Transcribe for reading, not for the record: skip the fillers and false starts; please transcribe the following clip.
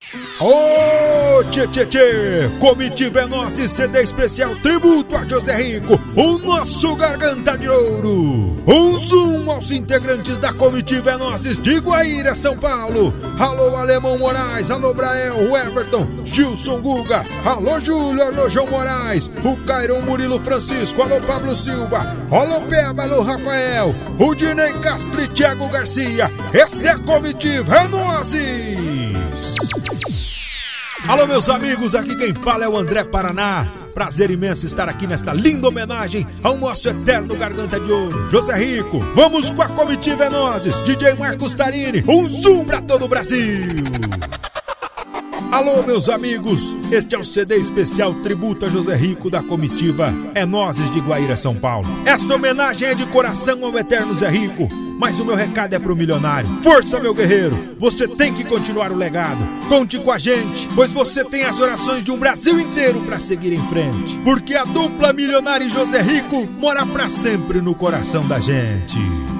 Ô, tchê, comitiva é nossa e CD especial tributo a José Rico, o nosso garganta de ouro. Um zoom aos integrantes da comitiva é nossa de Guaíra, São Paulo. Alô, Alemão Moraes, alô, Brael, o Everton, Gilson Guga, alô, Júlio, alô, João Moraes, o Cairon Murilo Francisco, alô, Pablo Silva, alô, Peba, alô, Rafael, o Dinei Castro e Thiago Garcia. Essa é a comitiva, é nossa. Alô, meus amigos, aqui quem fala é o André Paraná. Prazer imenso estar aqui nesta linda homenagem ao nosso eterno garganta de ouro, José Rico. Vamos com a comitiva é nozes, DJ Marcos Tarini, um zoom pra todo o Brasil. Alô, meus amigos, este é o CD especial tributo a José Rico da comitiva é nozes de Guaíra, São Paulo. Esta homenagem é de coração ao eterno Zé Rico, mas o meu recado é pro milionário. Força, meu guerreiro, você tem que continuar o legado. Conte com a gente, pois você tem as orações de um Brasil inteiro pra seguir em frente. Porque a dupla milionária e José Rico mora pra sempre no coração da gente.